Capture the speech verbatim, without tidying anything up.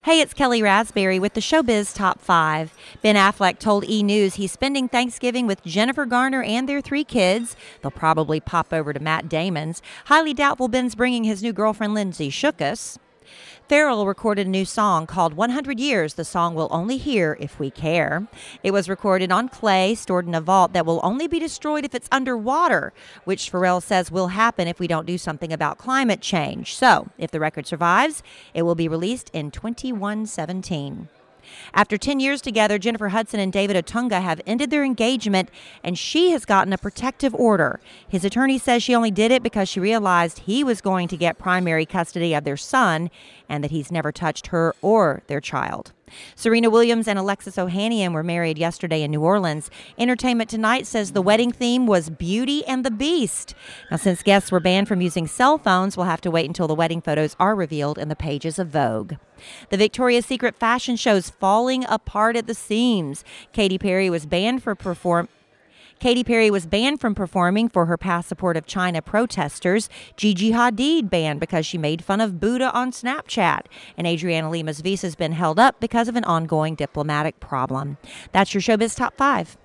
Hey, it's Kelly Raspberry with the Showbiz Top five. Ben Affleck told E! News he's spending Thanksgiving with Jennifer Garner and their three kids. They'll probably pop over to Matt Damon's. Highly doubtful Ben's bringing his new girlfriend Lindsay Shookus. Pharrell recorded a new song called one hundred years, the song we'll only hear if we care. It was recorded on clay, stored in a vault that will only be destroyed if it's underwater, which Pharrell says will happen if we don't do something about climate change. So, if the record survives, it will be released in twenty-one seventeen. After ten years together, Jennifer Hudson and David Otunga have ended their engagement, and she has gotten a protective order. His attorney says she only did it because she realized he was going to get primary custody of their son and that he's never touched her or their child. Serena Williams and Alexis Ohanian were married yesterday in New Orleans. Entertainment Tonight says the wedding theme was Beauty and the Beast. Now, since guests were banned from using cell phones, we'll have to wait until the wedding photos are revealed in the pages of Vogue. The Victoria's Secret fashion show's falling apart at the seams. Katy Perry was banned for perform. Katy Perry was banned from performing for her past support of China protesters. Gigi Hadid banned because she made fun of Buddha on Snapchat. And Adriana Lima's visa's been held up because of an ongoing diplomatic problem. That's your Showbiz Top five.